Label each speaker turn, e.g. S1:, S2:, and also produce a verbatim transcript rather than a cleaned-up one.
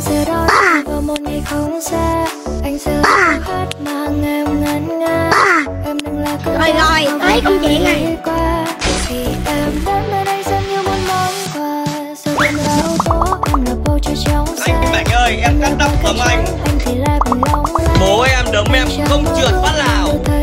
S1: sẽ đón anh vào một ngày không xa. Anh sẽ hát mang em ngân nga. Em đừng là cơn
S2: Rồi rồi, tới công chuyện này.
S1: Vì em đến bên anh xem như một món quà. Sau đêm đau tố em là bầu trời trong xa.
S3: Anh Mạnh ơi, em cắt tóc tầm anh.
S1: Anh thì lại bằng lòng la.
S3: Bố em đấm em không trượt phát nào.